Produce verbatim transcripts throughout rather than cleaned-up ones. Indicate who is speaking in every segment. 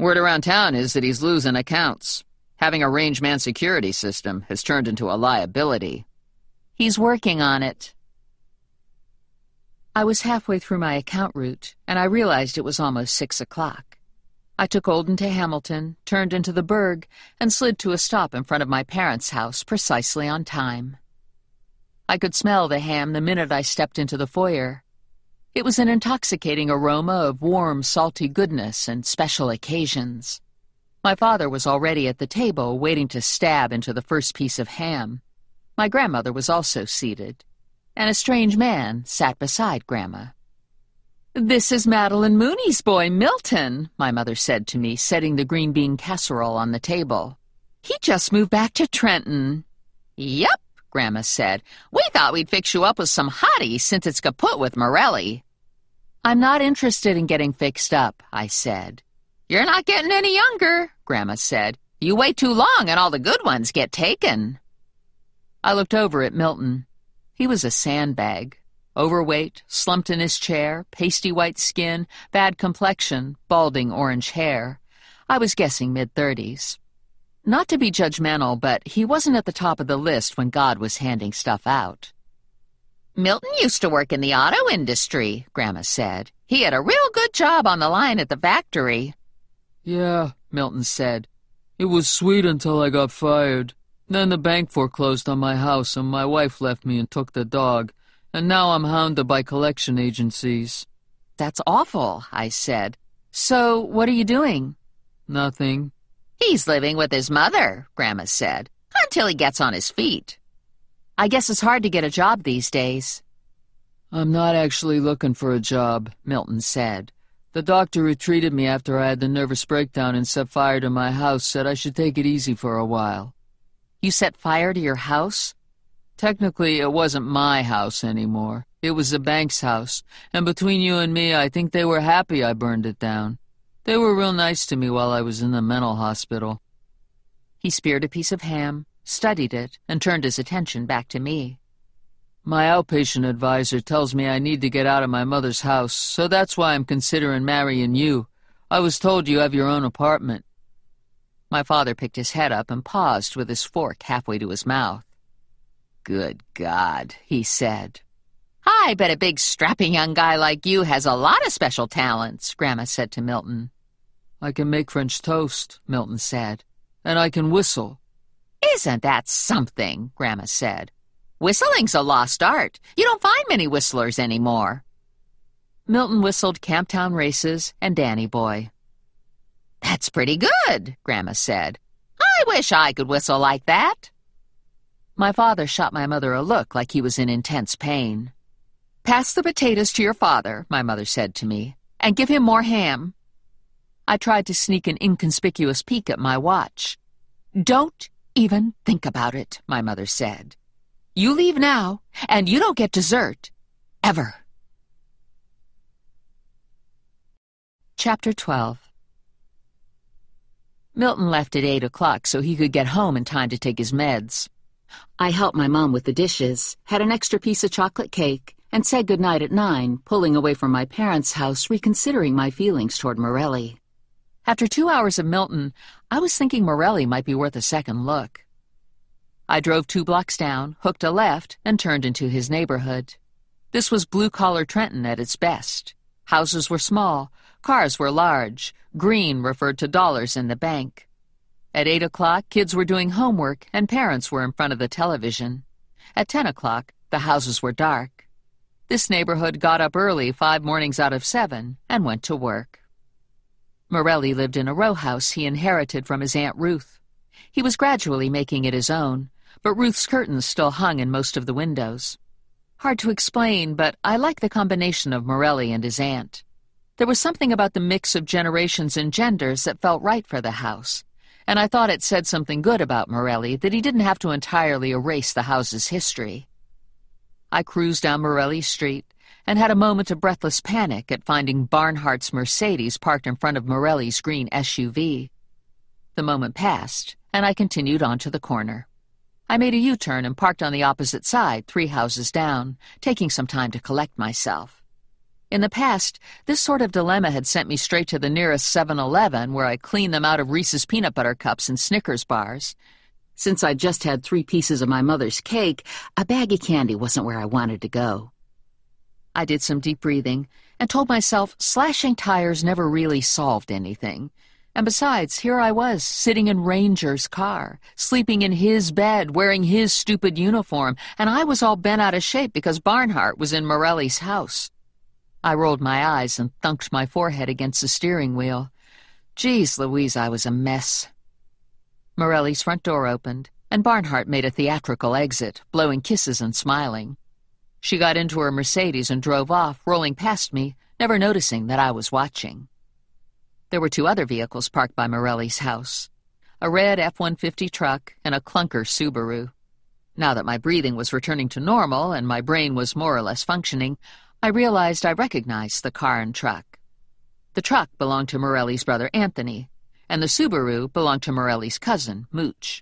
Speaker 1: Word around town is that he's losing accounts. Having a range man security system has turned into a liability.
Speaker 2: He's working on it. I was halfway through my account route, and I realized it was almost six o'clock. I took Olden to Hamilton, turned into the Burg, and slid to a stop in front of my parents' house precisely on time. I could smell the ham the minute I stepped into the foyer. It was an intoxicating aroma of warm, salty goodness and special occasions. My father was already at the table, waiting to stab into the first piece of ham. My grandmother was also seated, and a strange man sat beside Grandma. "This is Madeline Mooney's boy, Milton," my mother said to me, setting the green bean casserole on the table. "He just moved back to Trenton."
Speaker 1: "Yep," Grandma said. "We thought we'd fix you up with some hotties since it's kaput with Morelli."
Speaker 2: "I'm not interested in getting fixed up," I said.
Speaker 1: "You're not getting any younger," Grandma said. "You wait too long and all the good ones get taken."
Speaker 2: I looked over at Milton. He was a sandbag. Overweight, slumped in his chair, pasty white skin, bad complexion, balding orange hair. I was guessing mid-thirties. Not to be judgmental, but he wasn't at the top of the list when God was handing stuff out.
Speaker 1: "Milton used to work in the auto industry," Grandma said. "He had a real good job on the line at the factory."
Speaker 3: "Yeah," Milton said. "It was sweet until I got fired. Then the bank foreclosed on my house and my wife left me and took the dog, and now I'm hounded by collection agencies."
Speaker 2: "That's awful," I said. "So what are you doing?"
Speaker 3: "Nothing."
Speaker 1: "He's living with his mother," Grandma said, "until he gets on his feet."
Speaker 2: "I guess it's hard to get a job these days."
Speaker 3: "I'm not actually looking for a job," Milton said. "The doctor who treated me after I had the nervous breakdown and set fire to my house said I should take it easy for a while."
Speaker 2: "You set fire to your house?"
Speaker 3: "Technically, it wasn't my house anymore. It was the bank's house, and between you and me, I think they were happy I burned it down. They were real nice to me while I was in the mental hospital."
Speaker 2: He speared a piece of ham, studied it, and turned his attention back to me.
Speaker 3: "My outpatient advisor tells me I need to get out of my mother's house, so that's why I'm considering marrying you. I was told you have your own apartment."
Speaker 2: My father picked his head up and paused with his fork halfway to his mouth.
Speaker 1: "Good God," he said. "I bet a big strapping young guy like you has a lot of special talents," Grandma said to Milton.
Speaker 3: "I can make French toast," Milton said, "and I can whistle."
Speaker 1: "Isn't that something?" Grandma said. "Whistling's a lost art. You don't find many whistlers anymore."
Speaker 2: Milton whistled Camptown Races and Danny Boy.
Speaker 1: "That's pretty good," Grandma said. "I wish I could whistle like that."
Speaker 2: My father shot my mother a look like he was in intense pain. "Pass the potatoes to your father," my mother said to me, "and give him more ham." I tried to sneak an inconspicuous peek at my watch. "Don't even think about it," my mother said. "You leave now, and you don't get dessert. Ever." Chapter twelve. Milton left at eight o'clock so he could get home in time to take his meds. I helped my mom with the dishes, had an extra piece of chocolate cake, and said goodnight at nine, pulling away from my parents' house, reconsidering my feelings toward Morelli. After two hours of Milton, I was thinking Morelli might be worth a second look. I drove two blocks down, hooked a left, and turned into his neighborhood. This was blue-collar Trenton at its best. Houses were small, cars were large, green referred to dollars in the bank. At eight o'clock, kids were doing homework and parents were in front of the television. At ten o'clock, the houses were dark. This neighborhood got up early five mornings out of seven and went to work. Morelli lived in a row house he inherited from his Aunt Ruth. He was gradually making it his own, but Ruth's curtains still hung in most of the windows. Hard to explain, but I like the combination of Morelli and his aunt. There was something about the mix of generations and genders that felt right for the house, and I thought it said something good about Morelli that he didn't have to entirely erase the house's history. I cruised down Morelli Street and had a moment of breathless panic at finding Barnhart's Mercedes parked in front of Morelli's green S U V. The moment passed, and I continued on to the corner. I made a U-turn and parked on the opposite side, three houses down, taking some time to collect myself.
Speaker 1: In the past, this sort of dilemma had sent me straight to the nearest seven eleven, where I cleaned them out of Reese's peanut butter cups and Snickers bars.
Speaker 2: Since I'd just had three pieces of my mother's cake, a bag of candy wasn't where I wanted to go.
Speaker 1: I did some deep breathing and told myself slashing tires never really solved anything. And besides, here I was, sitting in Ranger's car, sleeping in his bed, wearing his stupid uniform, and I was all bent out of shape because Barnhart was in Morelli's house. I rolled my eyes and thunked my forehead against the steering wheel. Geez Louise, I was a mess. Morelli's front door opened, and Barnhart made a theatrical exit, blowing kisses and smiling. She got into her Mercedes and drove off, rolling past me, never noticing that I was watching. There were two other vehicles parked by Morelli's house, a red F one fifty truck and a clunker Subaru. Now that my breathing was returning to normal and my brain was more or less functioning, I realized I recognized the car and truck. The truck belonged to Morelli's brother Anthony, and the Subaru belonged to Morelli's cousin, Mooch.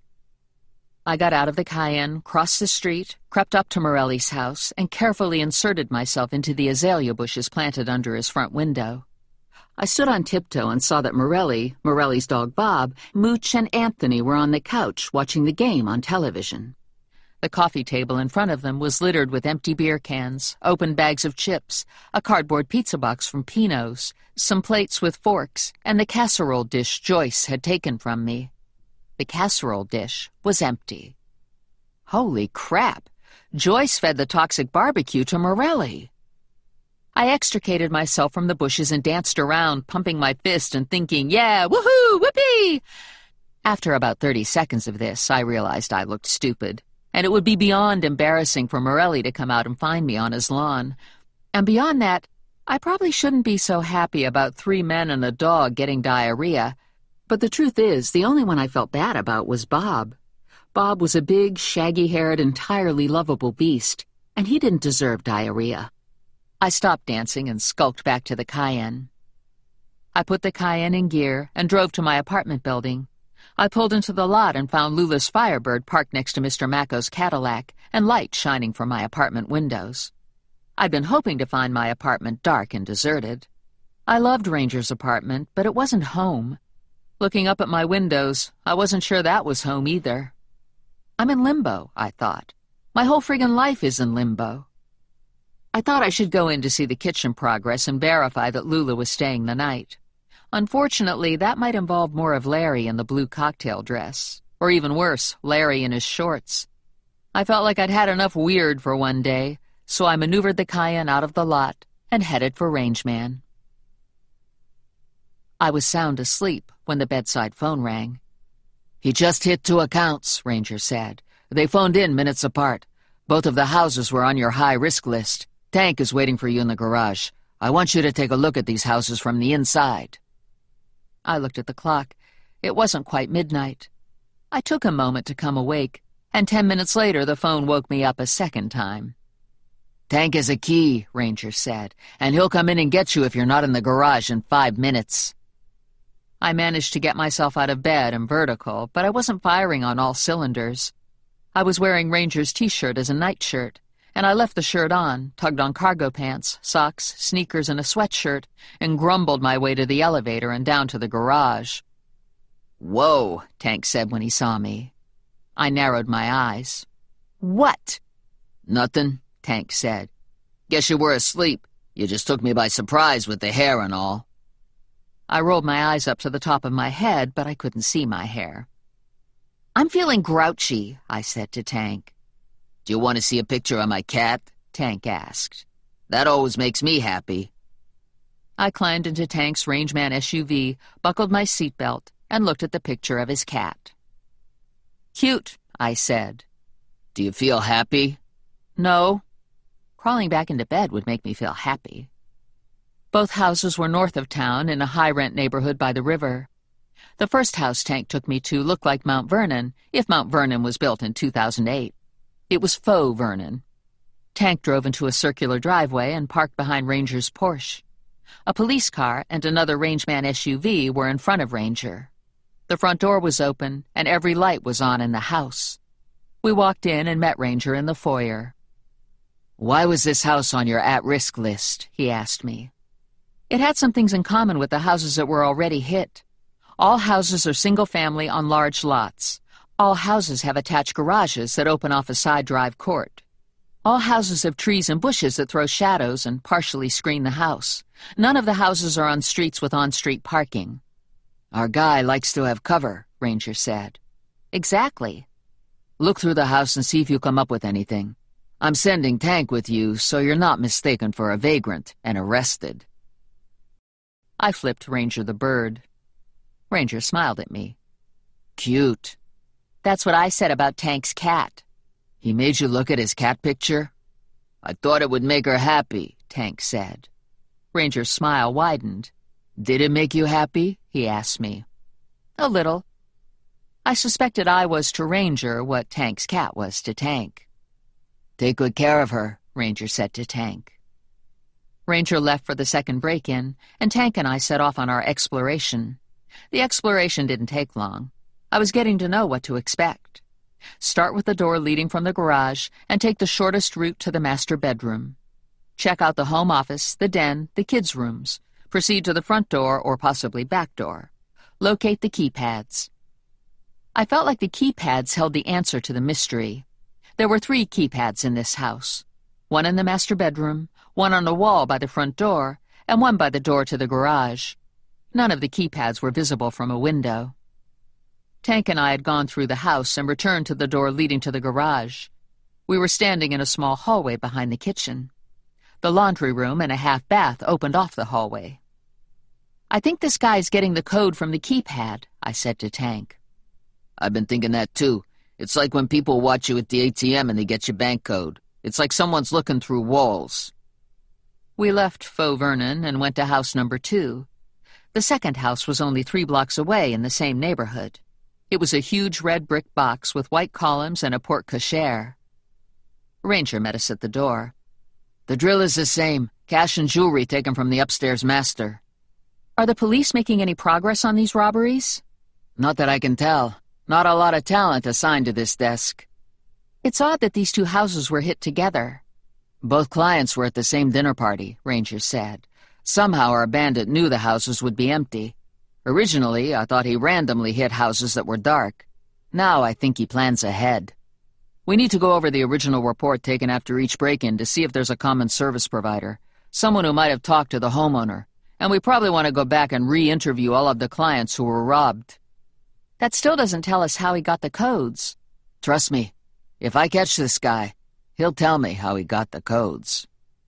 Speaker 1: I got out of the Cayenne, crossed the street, crept up to Morelli's house, and carefully inserted myself into the azalea bushes planted under his front window. I stood on tiptoe and saw that Morelli, Morelli's dog Bob, Mooch, and Anthony were on the couch watching the game on television. The coffee table in front of them was littered with empty beer cans, open bags of chips, a cardboard pizza box from Pino's, some plates with forks, and the casserole dish Joyce had taken from me. The casserole dish was empty. Holy crap! Joyce fed the toxic barbecue to Morelli. I extricated myself from the bushes and danced around, pumping my fist and thinking, yeah, woohoo, whoopee! After about thirty seconds of this, I realized I looked stupid, and it would be beyond embarrassing for Morelli to come out and find me on his lawn. And beyond that, I probably shouldn't be so happy about three men and a dog getting diarrhea.
Speaker 2: But the truth is, the only one I felt bad about was Bob. Bob was a big, shaggy-haired, entirely lovable beast, and he didn't deserve diarrhea.
Speaker 1: I stopped dancing and skulked back to the Cayenne. I put the Cayenne in gear and drove to my apartment building. I pulled into the lot and found Lula's Firebird parked next to Mister Macco's Cadillac and light shining from my apartment windows. I'd been hoping to find my apartment dark and deserted. I loved Ranger's apartment, but it wasn't home. Looking up at my windows, I wasn't sure that was home either. I'm in limbo, I thought. My whole friggin' life is in limbo. I thought I should go in to see the kitchen progress and verify that Lula was staying the night. Unfortunately, that might involve more of Larry in the blue cocktail dress. Or even worse, Larry in his shorts. I felt like I'd had enough weird for one day, so I maneuvered the Cayenne out of the lot and headed for Rangeman. I was sound asleep when the bedside phone rang.
Speaker 3: "He just hit two accounts," Ranger said. "They phoned in minutes apart. Both of the houses were on your high-risk list. Tank is waiting for you in the garage. I want you to take a look at these houses from the inside."
Speaker 1: I looked at the clock. It wasn't quite midnight. I took a moment to come awake, and ten minutes later the phone woke me up a second time.
Speaker 3: "Tank has a key," Ranger said, "and he'll come in and get you if you're not in the garage in five minutes.
Speaker 1: I managed to get myself out of bed and vertical, but I wasn't firing on all cylinders. I was wearing Ranger's t-shirt as a nightshirt, and I left the shirt on, tugged on cargo pants, socks, sneakers, and a sweatshirt, and grumbled my way to the elevator and down to the garage.
Speaker 3: "Whoa," Tank said when he saw me.
Speaker 1: I narrowed my eyes. "What?"
Speaker 3: "Nothing," Tank said. "Guess you were asleep. You just took me by surprise with the hair and all."
Speaker 1: I rolled my eyes up to the top of my head, but I couldn't see my hair. "I'm feeling grouchy," I said to Tank.
Speaker 3: "Do you want to see a picture of my cat?" Tank asked. "That always makes me happy."
Speaker 1: I climbed into Tank's Rangeman S U V, buckled my seatbelt, and looked at the picture of his cat. "Cute," I said.
Speaker 3: "Do you feel happy?"
Speaker 1: "No. Crawling back into bed would make me feel happy." Both houses were north of town in a high-rent neighborhood by the river. The first house Tank took me to looked like Mount Vernon, if Mount Vernon was built in two thousand eight. It was faux Vernon. Tank drove into a circular driveway and parked behind Ranger's Porsche. A police car and another Rangeman S U V were in front of Ranger. The front door was open, and every light was on in the house. We walked in and met Ranger in the foyer. "Why was this house on your at-risk list?" he asked me. It had some things in common with the houses that were already hit. All houses are single-family on large lots. All houses have attached garages that open off a side drive court. All houses have trees and bushes that throw shadows and partially screen the house. None of the houses are on streets with on-street parking. "Our guy likes to have cover," Ranger said. "Exactly." "Look through the house and see if you come up with anything. I'm sending Tank with you, so you're not mistaken for a vagrant and arrested." I flipped Ranger the bird. Ranger smiled at me. "Cute." "That's what I said about Tank's cat." "He made you look at his cat picture?" "I thought it would make her happy," Tank said. Ranger's smile widened. "Did it make you happy?" he asked me. "A little." I suspected I was to Ranger what Tank's cat was to Tank. "Take good care of her," Ranger said to Tank. Ranger left for the second break-in, and Tank and I set off on our exploration. The exploration didn't take long. I was getting to know what to expect. Start with the door leading from the garage and take the shortest route to the master bedroom. Check out the home office, the den, the kids' rooms. Proceed to the front door or possibly back door. Locate the keypads. I felt like the keypads held the answer to the mystery. There were three keypads in this house. One in the master bedroom, one on the wall by the front door, and one by the door to the garage. None of the keypads were visible from a window. Tank and I had gone through the house and returned to the door leading to the garage. We were standing in a small hallway behind the kitchen. The laundry room and a half bath opened off the hallway. "I think this guy's getting the code from the keypad," I said to Tank. "I've been thinking that too. It's like when people watch you at the A T M and they get your bank code. It's like someone's looking through walls." We left Faux Vernon and went to house number two. The second house was only three blocks away in the same neighborhood. It was a huge red brick box with white columns and a porte-cochere. Ranger met us at the door. "The drill is the same. Cash and jewelry taken from the upstairs master." "Are the police making any progress on these robberies?" "Not that I can tell. Not a lot of talent assigned to this desk." "It's odd that these two houses were hit together." "Both clients were at the same dinner party," Ranger said. "Somehow our bandit knew the houses would be empty. Originally, I thought he randomly hit houses that were dark. Now I think he plans ahead. We need to go over the original report taken after each break-in to see if there's a common service provider, someone who might have talked to the homeowner, and we probably want to go back and re-interview all of the clients who were robbed." "That still doesn't tell us how he got the codes." "Trust me, if I catch this guy, he'll tell me how he got the codes."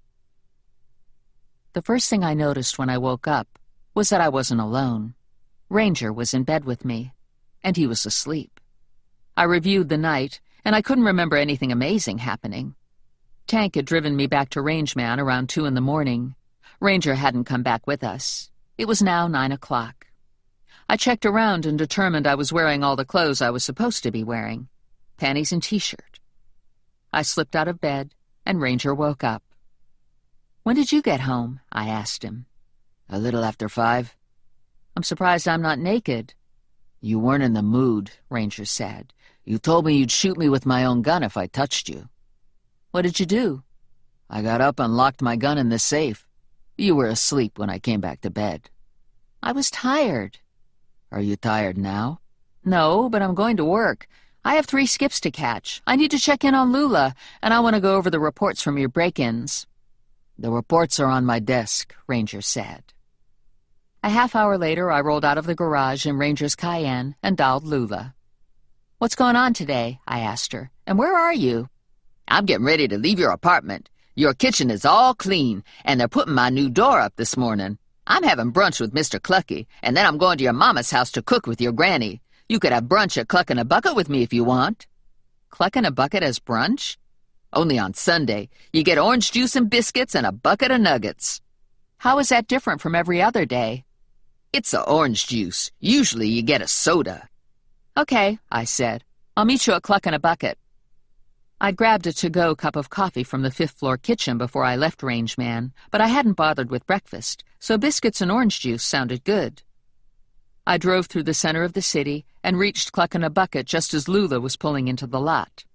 Speaker 1: The first thing I noticed when I woke up was that I wasn't alone. Ranger was in bed with me, and he was asleep. I reviewed the night, and I couldn't remember anything amazing happening. Tank had driven me back to Rangeman around two in the morning. Ranger hadn't come back with us. It was now nine o'clock. I checked around and determined I was wearing all the clothes I was supposed to be wearing. Panties and t-shirt. I slipped out of bed, and Ranger woke up. "When did you get home?" I asked him. "A little after five." "I'm surprised I'm not naked." "You weren't in the mood," Ranger said. "You told me you'd shoot me with my own gun if I touched you." "What did you do?" "I got up and locked my gun in the safe. You were asleep when I came back to bed." "I was tired." "Are you tired now?" "No, but I'm going to work. I have three skips to catch. I need to check in on Lula, and I want to go over the reports from your break-ins." "The reports are on my desk," Ranger said. A half hour later, I rolled out of the garage in Ranger's Cayenne and dialed Lula. "What's going on today?" I asked her. "And where are you?" "I'm getting ready to leave your apartment. Your kitchen is all clean, and they're putting my new door up this morning. I'm having brunch with Mister Clucky, and then I'm going to your mama's house to cook with your granny. You could have brunch at Cluck in a Bucket with me if you want." "Cluck in a Bucket as brunch?" "Only on Sunday. You get orange juice and biscuits and a bucket of nuggets." "How is that different from every other day?" "It's a orange juice. Usually you get a soda." "Okay," I said. "I'll meet you at Cluck in a Bucket." I'd grabbed a to-go cup of coffee from the fifth-floor kitchen before I left Rangeman, but I hadn't bothered with breakfast, so biscuits and orange juice sounded good. I drove through the center of the city and reached Cluck in a Bucket just as Lula was pulling into the lot.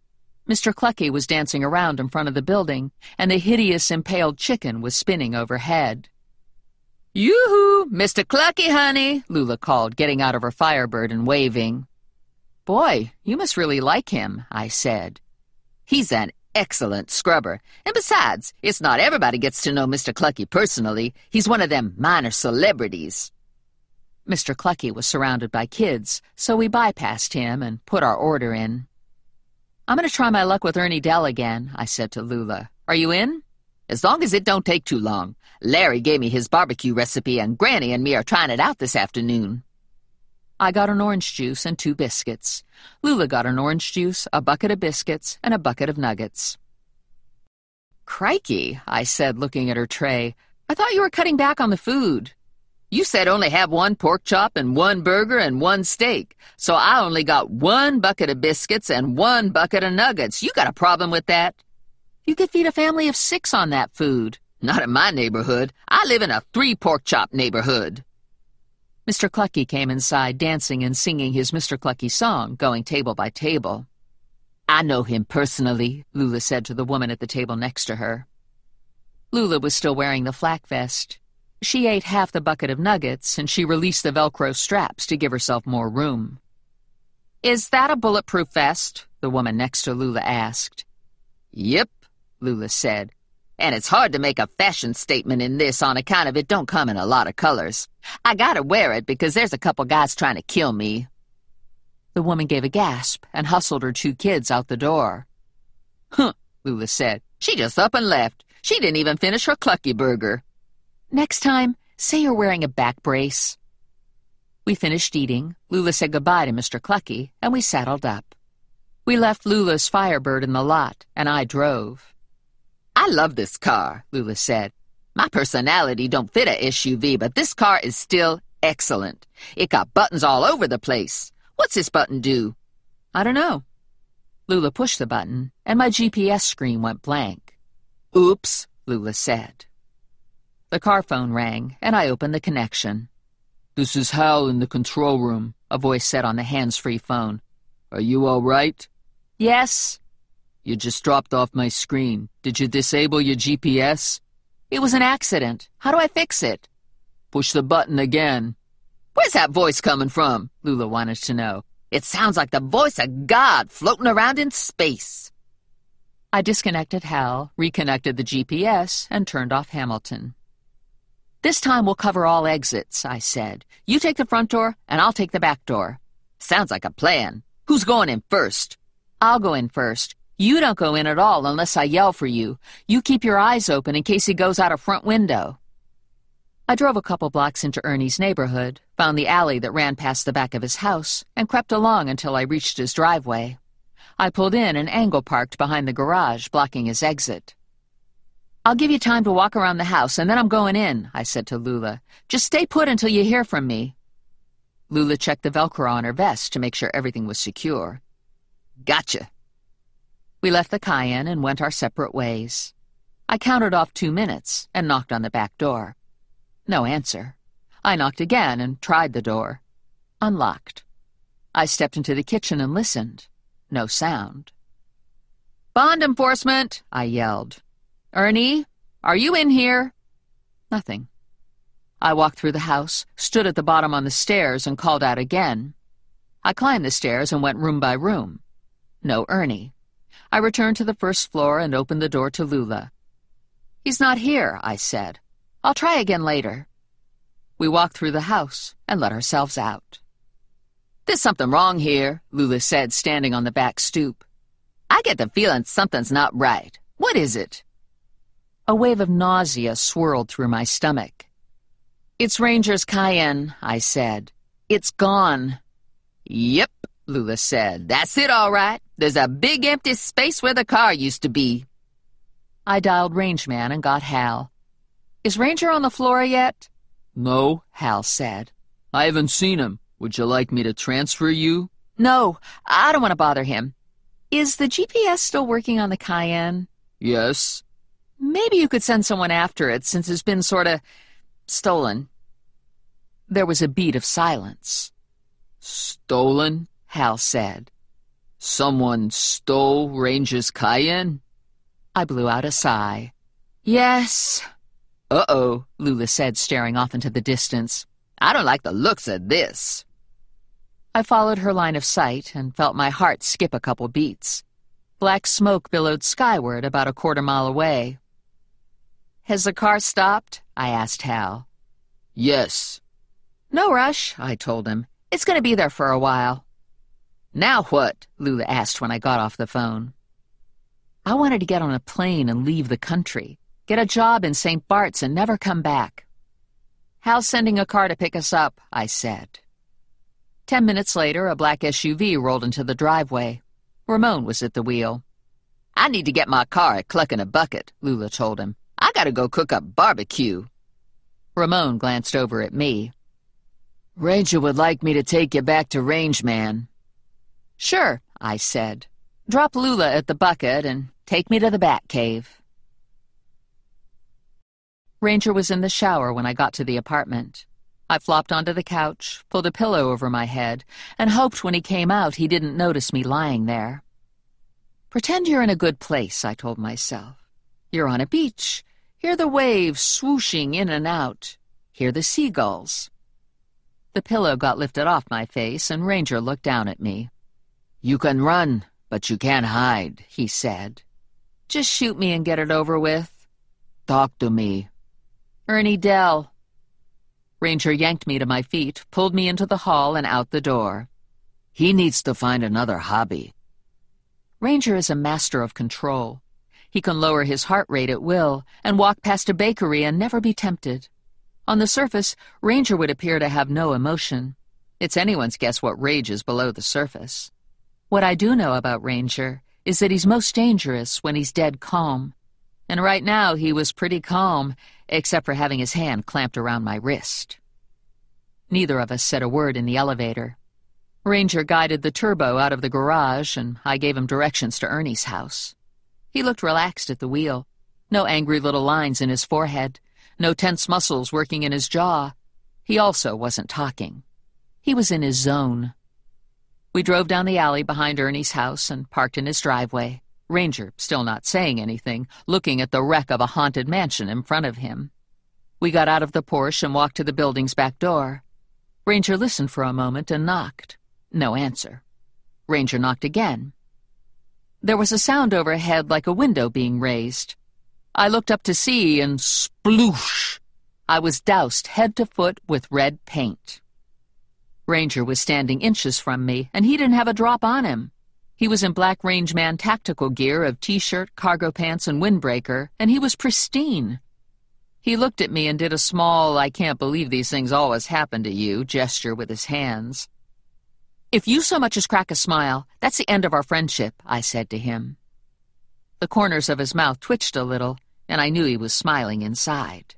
Speaker 1: Mister Clucky was dancing around in front of the building, and the hideous impaled chicken was spinning overhead. "Yoo-hoo, Mister Clucky, honey," Lula called, getting out of her Firebird and waving. "Boy, you must really like him," I said. "He's an excellent scrubber, and besides, it's not everybody gets to know Mister Clucky personally. He's one of them minor celebrities." Mister Clucky was surrounded by kids, so we bypassed him and put our order in. "I'm going to try my luck with Ernie Dell again," I said to Lula. "Are you in?" "As long as it don't take too long. Larry gave me his barbecue recipe, and Granny and me are trying it out this afternoon." I got an orange juice and two biscuits. Lula got an orange juice, a bucket of biscuits, and a bucket of nuggets. "Crikey," I said, looking at her tray. "I thought you were cutting back on the food." "You said only have one pork chop and one burger and one steak, so I only got one bucket of biscuits and one bucket of nuggets. You got a problem with that?" "You could feed a family of six on that food." "Not in my neighborhood. I live in a three-pork-chop neighborhood." Mister Clucky came inside, dancing and singing his Mister Clucky song, going table by table. "I know him personally," Lula said to the woman at the table next to her. Lula was still wearing the flak vest. She ate half the bucket of nuggets, and she released the Velcro straps to give herself more room. "Is that a bulletproof vest?" the woman next to Lula asked. "Yep," Lula said. "And it's hard to make a fashion statement in this on account of it don't come in a lot of colors. I gotta wear it because there's a couple guys trying to kill me." The woman gave a gasp and hustled her two kids out the door. "Huh," Lula said. "She just up and left. She didn't even finish her Clucky burger." "Next time, say you're wearing a back brace." We finished eating, Lula said goodbye to Mister Clucky, and we saddled up. We left Lula's Firebird in the lot, and I drove. "I love this car," Lula said. "My personality don't fit a S U V, but this car is still excellent. It got buttons all over the place. What's this button do?" "I don't know." Lula pushed the button, and my G P S screen went blank. "Oops," Lula said. The car phone rang, and I opened the connection.
Speaker 3: "This is Hal in the control room," a voice said on the hands-free phone. "Are you all right?"
Speaker 1: "Yes."
Speaker 3: "You just dropped off my screen. Did you disable your G P S?"
Speaker 1: "It was an accident. How do I fix it?"
Speaker 3: "Push the button again."
Speaker 1: "Where's that voice coming from?" Lula wanted to know. "It sounds like the voice of God floating around in space." I disconnected Hal, reconnected the G P S, and turned off Hamilton. "This time we'll cover all exits," I said. "You take the front door, and I'll take the back door." "Sounds like a plan. Who's going in first?" "I'll go in first. You don't go in at all unless I yell for you. You keep your eyes open in case he goes out a front window." I drove a couple blocks into Ernie's neighborhood, found the alley that ran past the back of his house, and crept along until I reached his driveway. I pulled in and angle parked behind the garage, blocking his exit. "I'll give you time to walk around the house, and then I'm going in," I said to Lula. "Just stay put until you hear from me." Lula checked the Velcro on her vest to make sure everything was secure. "Gotcha." We left the Cayenne and went our separate ways. I counted off two minutes and knocked on the back door. No answer. I knocked again and tried the door. Unlocked. I stepped into the kitchen and listened. No sound. "Bond enforcement!" I yelled. "Ernie, are you in here?" Nothing. I walked through the house, stood at the bottom on the stairs, and called out again. I climbed the stairs and went room by room. No Ernie. I returned to the first floor and opened the door to Lula. "He's not here," I said. "I'll try again later." We walked through the house and let ourselves out. "There's something wrong here," Lula said, standing on the back stoop. "I get the feeling something's not right. What is it?" A wave of nausea swirled through my stomach. "It's Ranger's Cayenne," I said. "It's gone." "Yep," Lula said. "That's it, all right. There's a big empty space where the car used to be." I dialed Rangeman and got Hal. "Is Ranger on the floor yet?"
Speaker 3: "No,"
Speaker 1: Hal said.
Speaker 3: "I haven't seen him. Would you like me to transfer you?"
Speaker 1: "No, I don't want to bother him. Is the G P S still working on the Cayenne?"
Speaker 3: "Yes."
Speaker 1: "Maybe you could send someone after it since it's been sort of stolen." There was a beat of silence.
Speaker 3: "Stolen?"
Speaker 1: Hal said.
Speaker 3: Someone stole Ranger's Cayenne?
Speaker 1: I blew out a sigh. Yes.
Speaker 3: Uh-oh,
Speaker 1: Lula said, staring off into the distance.
Speaker 3: I don't like the looks of this.
Speaker 1: I followed her line of sight and felt my heart skip a couple beats. Black smoke billowed skyward about a quarter mile away. Has the car stopped? I asked Hal.
Speaker 3: Yes.
Speaker 1: No rush, I told him. It's going to be there for a while.
Speaker 3: Now what?
Speaker 1: Lula asked when I got off the phone. I wanted to get on a plane and leave the country, get a job in Saint Bart's and never come back. Hal's sending a car to pick us up, I said. Ten minutes later, a black S U V rolled into the driveway. Ramon was at the wheel.
Speaker 3: I need to get my car at Cluck in a Bucket, Lula told him. I gotta go cook up barbecue.
Speaker 1: Ramon glanced over at me.
Speaker 3: Ranger would like me to take you back to Range Man.
Speaker 1: Sure, I said. Drop Lula at the Bucket and take me to the Bat Cave. Ranger was in the shower when I got to the apartment. I flopped onto the couch, pulled a pillow over my head, and hoped when he came out he didn't notice me lying there. Pretend you're in a good place, I told myself. You're on a beach. Hear the waves swooshing in and out. Hear the seagulls. The pillow got lifted off my face, and Ranger looked down at me.
Speaker 3: You can run, but you can't hide, he said.
Speaker 1: Just shoot me and get it over with.
Speaker 3: Talk to me.
Speaker 1: Ernie Dell. Ranger yanked me to my feet, pulled me into the hall and out the door.
Speaker 3: He needs to find another hobby.
Speaker 1: Ranger is a master of control. He can lower his heart rate at will and walk past a bakery and never be tempted. On the surface, Ranger would appear to have no emotion. It's anyone's guess what rages below the surface. What I do know about Ranger is that he's most dangerous when he's dead calm. And right now he was pretty calm, except for having his hand clamped around my wrist. Neither of us said a word in the elevator. Ranger guided the turbo out of the garage, and I gave him directions to Ernie's house. He looked relaxed at the wheel. No angry little lines in his forehead. No tense muscles working in his jaw. He also wasn't talking. He was in his zone. We drove down the alley behind Ernie's house and parked in his driveway, Ranger still not saying anything, looking at the wreck of a haunted mansion in front of him. We got out of the Porsche and walked to the building's back door. Ranger listened for a moment and knocked. No answer. Ranger knocked again. There was a sound overhead like a window being raised. I looked up to see, and sploosh! I was doused head to foot with red paint. Ranger was standing inches from me, and he didn't have a drop on him. He was in black Rangeman tactical gear of T-shirt, cargo pants, and windbreaker, and he was pristine. He looked at me and did a small, I can't believe these things always happen to you, gesture with his hands. If you so much as crack a smile, that's the end of our friendship, I said to him. The corners of his mouth twitched a little, and I knew he was smiling inside.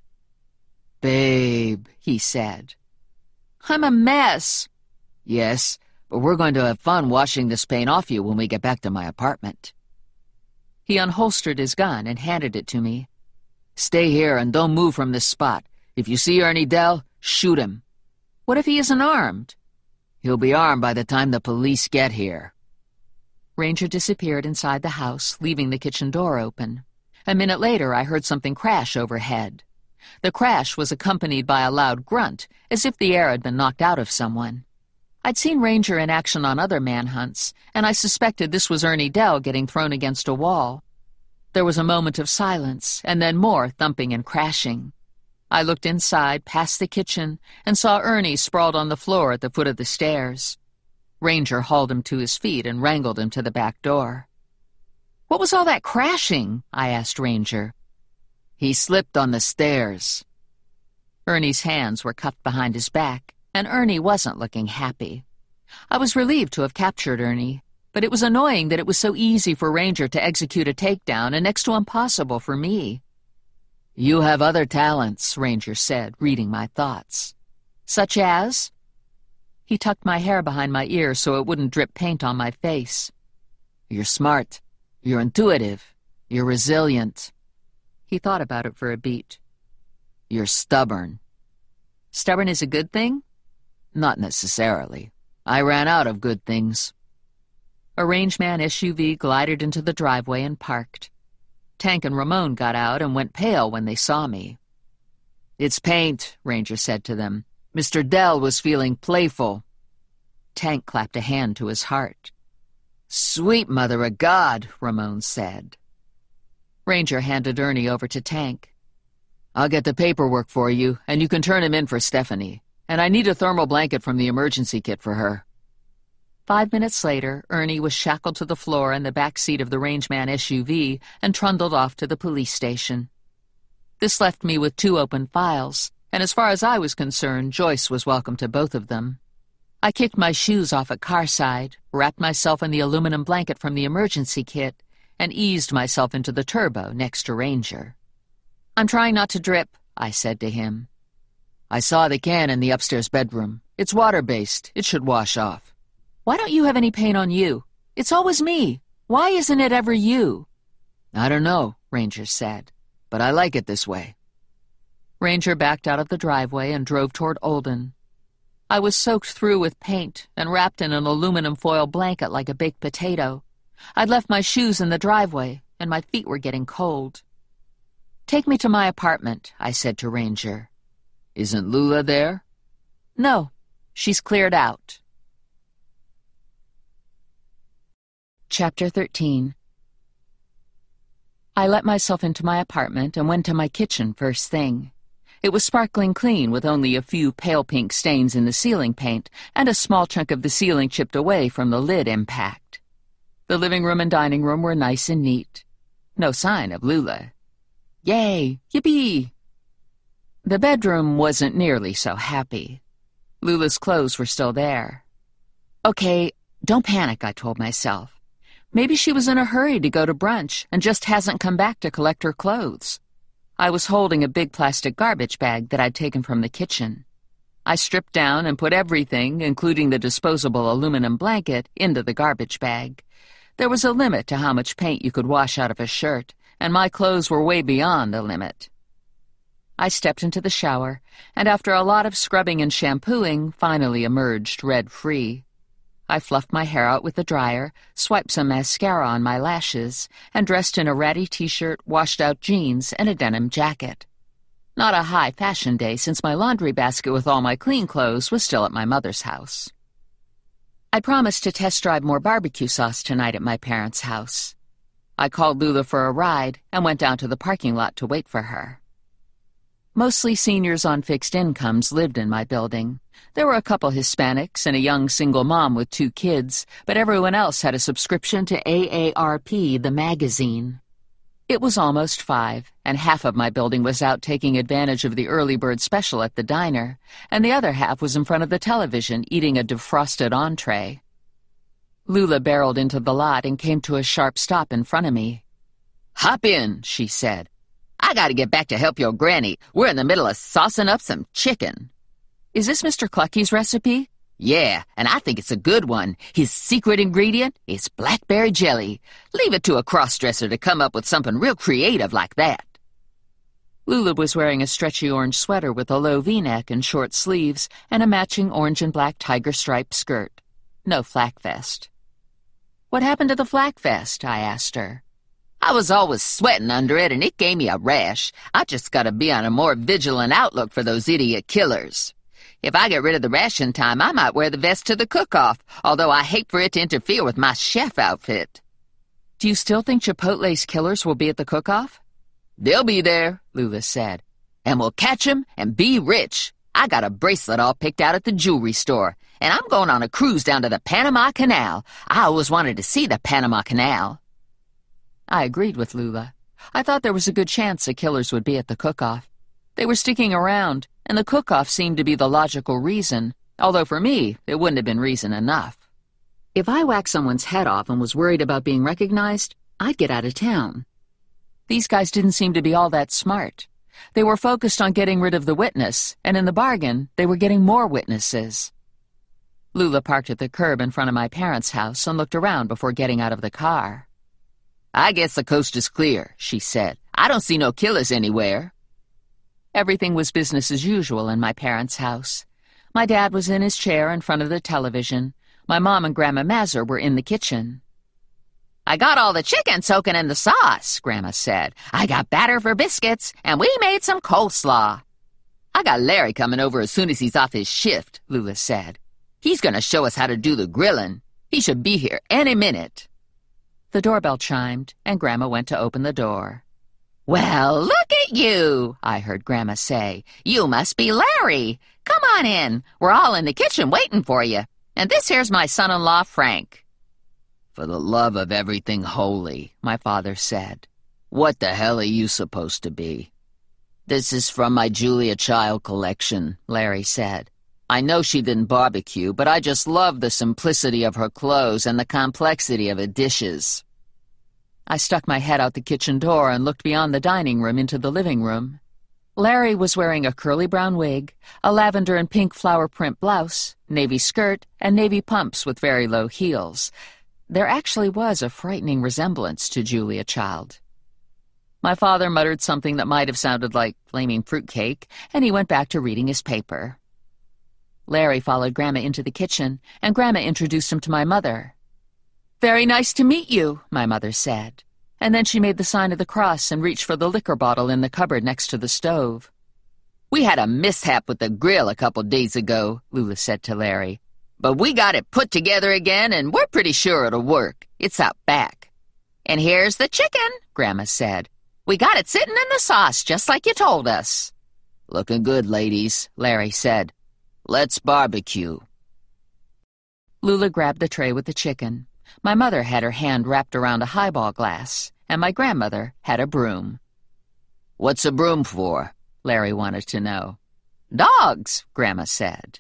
Speaker 3: Babe,
Speaker 1: he said. I'm a mess.
Speaker 3: Yes, but we're going to have fun washing this paint off you when we get back to my apartment.
Speaker 1: He unholstered his gun and handed it to me.
Speaker 3: Stay here and don't move from this spot. If you see Ernie Dell, shoot him.
Speaker 1: What if he isn't armed?
Speaker 3: He'll be armed by the time the police get here.
Speaker 1: Ranger disappeared inside the house, leaving the kitchen door open. A minute later, I heard something crash overhead. The crash was accompanied by a loud grunt, as if the air had been knocked out of someone. I'd seen Ranger in action on other manhunts, and I suspected this was Ernie Dell getting thrown against a wall. There was a moment of silence, and then more thumping and crashing. I looked inside, past the kitchen, and saw Ernie sprawled on the floor at the foot of the stairs. Ranger hauled him to his feet and wrangled him to the back door. What was all that crashing? I asked Ranger.
Speaker 3: He slipped on the stairs.
Speaker 1: Ernie's hands were cuffed behind his back, and Ernie wasn't looking happy. I was relieved to have captured Ernie, but it was annoying that it was so easy for Ranger to execute a takedown and next to impossible for me.
Speaker 3: You have other talents, Ranger said, reading my thoughts.
Speaker 1: Such as? He tucked my hair behind my ear so it wouldn't drip paint on my face.
Speaker 3: You're smart. You're intuitive. You're resilient.
Speaker 1: He thought about it for a beat.
Speaker 3: You're stubborn.
Speaker 1: Stubborn is a good thing?
Speaker 3: Not necessarily. I ran out of good things.
Speaker 1: A rangeman S U V glided into the driveway and parked. Tank and Ramon got out and went pale when they saw me. "It's paint," Ranger said to them. "Mister Dell was feeling playful." Tank clapped a hand to his heart. "Sweet mother of God," Ramon said. Ranger handed Ernie over to Tank. "I'll get the paperwork for you, and you can turn him in for Stephanie. And I need a thermal blanket from the emergency kit for her." Five minutes later, Ernie was shackled to the floor in the back seat of the rangeman S U V and trundled off to the police station. This left me with two open files, and as far as I was concerned, Joyce was welcome to both of them. I kicked my shoes off at Carside, wrapped myself in the aluminum blanket from the emergency kit, and eased myself into the turbo next to Ranger. "I'm trying not to drip," I said to him. "I saw the can in the upstairs bedroom. It's water-based. It should wash off." "Why don't you have any paint on you? It's always me. Why isn't it ever you?" "I don't know," Ranger said, "but I like it this way." Ranger backed out of the driveway and drove toward Olden. I was soaked through with paint and wrapped in an aluminum foil blanket like a baked potato. I'd left my shoes in the driveway, and my feet were getting cold. "Take me to my apartment," I said to Ranger. "Isn't Lula there?" "No, she's cleared out." Chapter thirteen. I let myself into my apartment and went to my kitchen first thing. It was sparkling clean with only a few pale pink stains in the ceiling paint and a small chunk of the ceiling chipped away from the lid impact. The living room and dining room were nice and neat. No sign of Lula. Yay! Yippee! The bedroom wasn't nearly so happy. Lula's clothes were still there. Okay, don't panic, I told myself. Maybe she was in a hurry to go to brunch and just hasn't come back to collect her clothes. I was holding a big plastic garbage bag that I'd taken from the kitchen. I stripped down and put everything, including the disposable aluminum blanket, into the garbage bag. There was a limit to how much paint you could wash out of a shirt, and my clothes were way beyond the limit. I stepped into the shower, and after a lot of scrubbing and shampooing, finally emerged red-free. I fluffed my hair out with the dryer, swiped some mascara on my lashes, and dressed in a ratty t-shirt, washed-out jeans, and a denim jacket. Not a high-fashion day, since my laundry basket with all my clean clothes was still at my mother's house. I promised to test drive more barbecue sauce tonight at my parents' house. I called Lula for a ride and went down to the parking lot to wait for her. Mostly seniors on fixed incomes lived in my building. There were a couple Hispanics and a young single mom with two kids, but everyone else had a subscription to A A R P, the magazine. It was almost five, and half of my building was out taking advantage of the early bird special at the diner, and the other half was in front of the television eating a defrosted entree. Lula barreled into the lot and came to a sharp stop in front of me. "Hop in," she said. "I gotta get back to help your granny. We're in the middle of saucing up some chicken." "Is this Mister Clucky's recipe?" "Yeah, and I think it's a good one. His secret ingredient is blackberry jelly. Leave it to a cross-dresser to come up with something real creative like that." Lula was wearing a stretchy orange sweater with a low V-neck and short sleeves and a matching orange and black tiger stripe skirt. No flak vest. "What happened to the flak vest?" I asked her. "I was always sweating under it, and it gave me a rash. I just gotta be on a more vigilant outlook for those idiot killers. If I get rid of the rash in time, I might wear the vest to the cook-off, although I hate for it to interfere with my chef outfit." "Do you still think Chipotle's killers will be at the cook-off?" "They'll be there," Lula said. "And we'll catch 'em and be rich. I got a bracelet all picked out at the jewelry store, and I'm going on a cruise down to the Panama Canal. I always wanted to see the Panama Canal." I agreed with Lula. I thought there was a good chance the killers would be at the cook-off. They were sticking around, and the cook-off seemed to be the logical reason, although for me, it wouldn't have been reason enough. If I whacked someone's head off and was worried about being recognized, I'd get out of town. These guys didn't seem to be all that smart. They were focused on getting rid of the witness, and in the bargain, they were getting more witnesses. Lula parked at the curb in front of my parents' house and looked around before getting out of the car. "I guess the coast is clear," she said. "I don't see no killers anywhere." Everything was business as usual in my parents' house. My dad was in his chair in front of the television. My mom and Grandma Mazur were in the kitchen. "I got all the chicken soaking in the sauce," Grandma said. "I got batter for biscuits, and we made some coleslaw." "I got Larry coming over as soon as he's off his shift," Lula said. "He's going to show us how to do the grilling. He should be here any minute." The doorbell chimed, and Grandma went to open the door. "Well, look at you," I heard Grandma say. "You must be Larry. Come on in. We're all in the kitchen waiting for you. And this here's my son-in-law, Frank."
Speaker 3: "For the love of everything holy," my father said. "What the hell are you supposed to be?" "This is from my Julia Child collection," Larry said. "I know she didn't barbecue, but I just love the simplicity of her clothes and the complexity of her dishes." I stuck my head out the kitchen door and looked beyond the dining room into the living room. Larry was wearing a curly brown wig, a lavender and pink flower print blouse, navy skirt, and navy pumps with very low heels. There actually was a frightening resemblance to Julia Child. My father muttered something that might have sounded like flaming fruitcake, and he went back to reading his paper. Larry followed Grandma into the kitchen, and Grandma introduced him to my mother. "Very nice to meet you," my mother said, and then she made the sign of the cross and reached for the liquor bottle in the cupboard next to the stove. "We had a mishap with the grill a couple days ago," Lula said to Larry. "But we got it put together again, and we're pretty sure it'll work. It's out back." "And here's the chicken," Grandma said. "We got it sitting in the sauce, just like you told us." "Looking good, ladies," Larry said. "Let's barbecue." Lula grabbed the tray with the chicken. My mother had her hand wrapped around a highball glass, and my grandmother had a broom. "What's a broom for?" Larry wanted to know. "Dogs," Grandma said.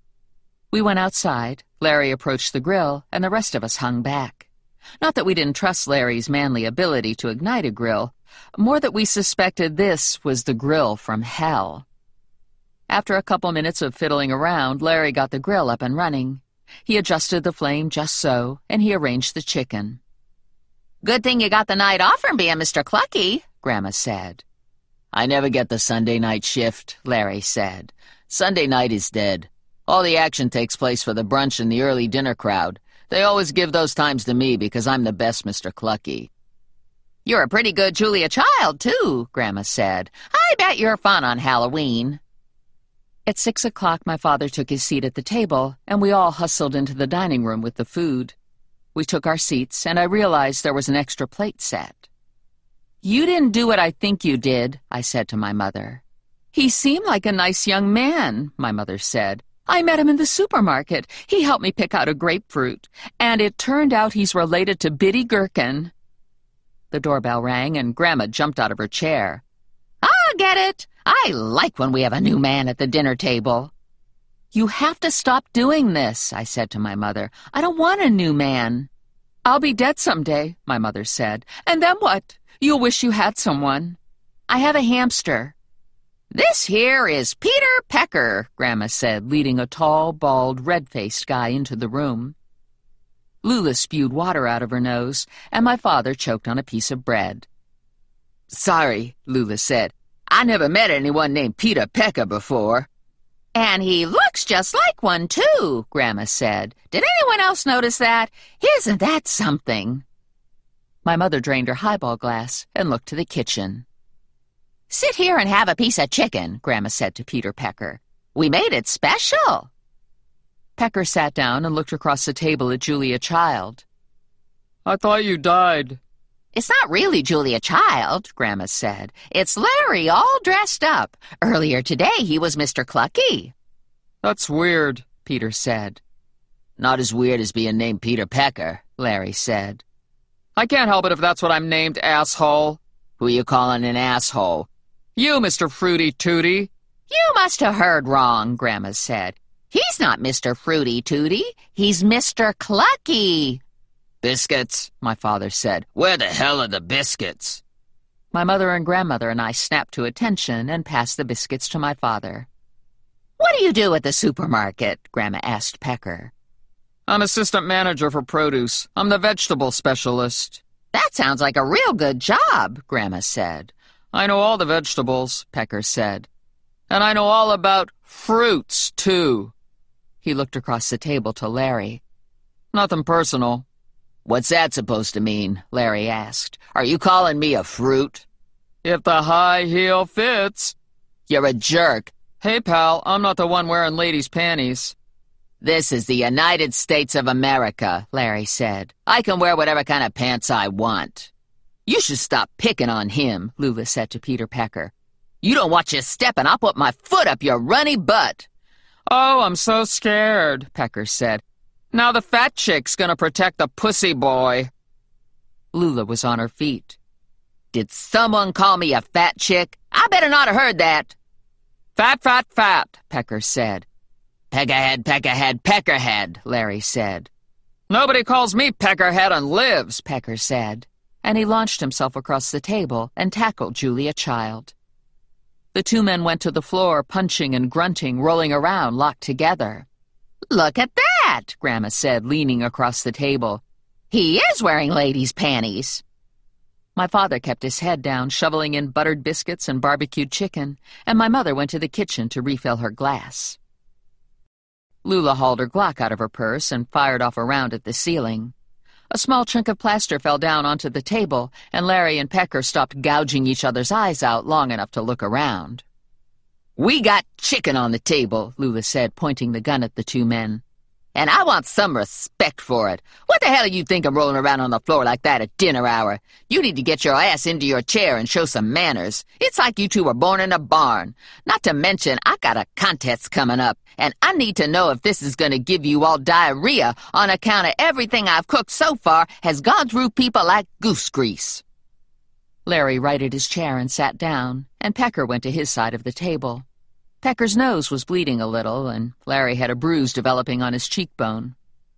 Speaker 3: We went outside. Larry approached the grill, and the rest of us hung back. Not that we didn't trust Larry's manly ability to ignite a grill, more that we suspected this was the grill from hell. After a couple minutes of fiddling around, Larry got the grill up and running. He adjusted the flame just so, and he arranged the chicken. "Good thing you got the night off from being Mister Clucky," Grandma said. "I never get the Sunday night shift," Larry said. "Sunday night is dead. All the action takes place for the brunch and the early dinner crowd. They always give those times to me because I'm the best Mister Clucky." "You're a pretty good Julia Child, too," Grandma said. "I bet you're fun on Halloween." At six o'clock, my father took his seat at the table, and we all hustled into the dining room with the food. We took our seats, and I realized there was an extra plate set. "You didn't do what I think you did," I said to my mother. "He seemed like a nice young man," my mother said. "I met him in the supermarket. He helped me pick out a grapefruit, and it turned out he's related to Biddy Gherkin." The doorbell rang, and Grandma jumped out of her chair. "I'll get it. I like when we have a new man at the dinner table." "You have to stop doing this," I said to my mother. "I don't want a new man." "I'll be dead someday," my mother said. "And then what? You'll wish you had someone." "I have a hamster." "This here is Peter Pecker," Grandma said, leading a tall, bald, red-faced guy into the room. Lula spewed water out of her nose, and my father choked on a piece of bread. "Sorry," Lula said. "I never met anyone named Peter Pecker before." "And he looks just like one, too," Grandma said. "Did anyone else notice that? Isn't that something?" My mother drained her highball glass and looked to the kitchen. "Sit here and have a piece of chicken," Grandma said to Peter Pecker. "We made it special." Pecker sat down and looked across the table at Julia Child. "I thought you died."
Speaker 1: "It's not really Julia Child," Grandma said. "It's Larry all dressed up. Earlier today he was Mister Clucky."
Speaker 3: "That's weird," Peter said.
Speaker 1: "Not as weird as being named Peter Pecker," Larry said.
Speaker 3: "I can't help it if that's what I'm named, asshole."
Speaker 1: "Who you calling an asshole?"
Speaker 3: "You, Mister Fruity Tooty."
Speaker 1: "You must have heard wrong," Grandma said. "He's not Mister Fruity Tooty. He's Mister Clucky."
Speaker 3: "Biscuits," my father said. "Where the hell are the biscuits?"
Speaker 1: My mother and grandmother and I snapped to attention and passed the biscuits to my father. "What do you do at the supermarket?" Grandma asked Pecker.
Speaker 3: "I'm assistant manager for produce. I'm the vegetable specialist."
Speaker 1: "That sounds like a real good job," Grandma said.
Speaker 3: "I know all the vegetables," Pecker said. "And I know all about fruits, too." He looked across the table to Larry. Nothing personal.
Speaker 4: What's that supposed to mean? Larry asked. Are you calling me a fruit?
Speaker 3: If the high heel fits.
Speaker 4: You're a jerk.
Speaker 3: Hey, pal, I'm not the one wearing ladies' panties.
Speaker 4: This is the United States of America, Larry said. I can wear whatever kind of pants I want. You should stop picking on him, Lula said to Peter Pecker. You don't watch your step and I'll put my foot up your runny butt.
Speaker 3: Oh, I'm so scared, Pecker said. Now the fat chick's gonna protect the pussy boy.
Speaker 4: Lula was on her feet. Did someone call me a fat chick? I better not have heard that.
Speaker 3: Fat, fat, fat,
Speaker 4: Pecker said. Peckerhead, Peckerhead, Peckerhead, Larry said.
Speaker 3: Nobody calls me Peckerhead and lives,
Speaker 2: Pecker said, and he launched himself across the table and tackled Julia Child. The two men went to the floor, punching and grunting, rolling around, locked together.
Speaker 1: Look at that, Grandma said, leaning across the table. He is wearing ladies' panties.
Speaker 2: My father kept his head down, shoveling in buttered biscuits and barbecued chicken, and my mother went to the kitchen to refill her glass. Lula hauled her Glock out of her purse and fired off a round at the ceiling. A small chunk of plaster fell down onto the table, and Larry and Pecker stopped gouging each other's eyes out long enough to look around.
Speaker 4: We got chicken on the table, Lula said, pointing the gun at the two men. And I want some respect for it. What the hell are you thinking rolling around on the floor like that at dinner hour? You need to get your ass into your chair and show some manners. It's like you two were born in a barn. Not to mention, I got a contest coming up, and I need to know if this is going to give you all diarrhea on account of everything I've cooked so far has gone through people like goose grease.
Speaker 2: Larry righted his chair and sat down, and Pecker went to his side of the table. Pecker's nose was bleeding a little, and Larry had a bruise developing on his cheekbone.